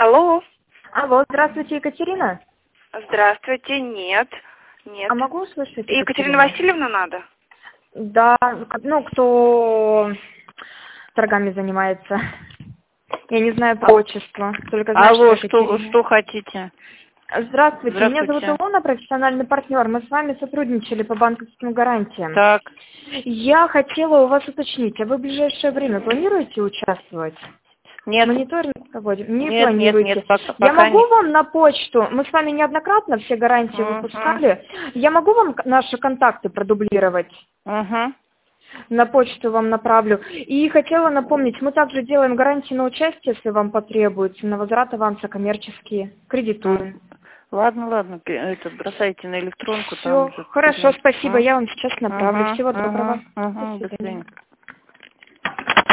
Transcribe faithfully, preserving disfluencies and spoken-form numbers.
Алло. Алло, здравствуйте, Екатерина. Здравствуйте, нет, нет. А могу услышать Екатерину? Екатерина Васильевна надо? Да, ну, кто торгами занимается. Я не знаю по отчеству, только знаю, Алло, что что, Екатерина. что хотите? Здравствуйте, меня зовут Здравствуйте. Илона, профессиональный партнер. Мы с вами сотрудничали по банковским гарантиям. Так. Я хотела у вас уточнить, а вы в ближайшее время планируете участвовать? Нет. Мониторинг проводим? Не Нет, нет, планируете. нет, пока, Я пока могу нет. вам на почту, мы с вами неоднократно все гарантии Угу. выпускали, я могу вам к- наши контакты продублировать? Угу. На почту вам направлю. И хотела напомнить, мы также делаем гарантии на участие, если вам потребуется, на возврат аванса коммерческие, кредитуем. Ладно, ладно, пи- это, бросайте на электронку. Все, Там уже хорошо, пере- спасибо, А? я вам сейчас направлю. Ага, Всего ага, доброго. ага, До до свидания. свидания.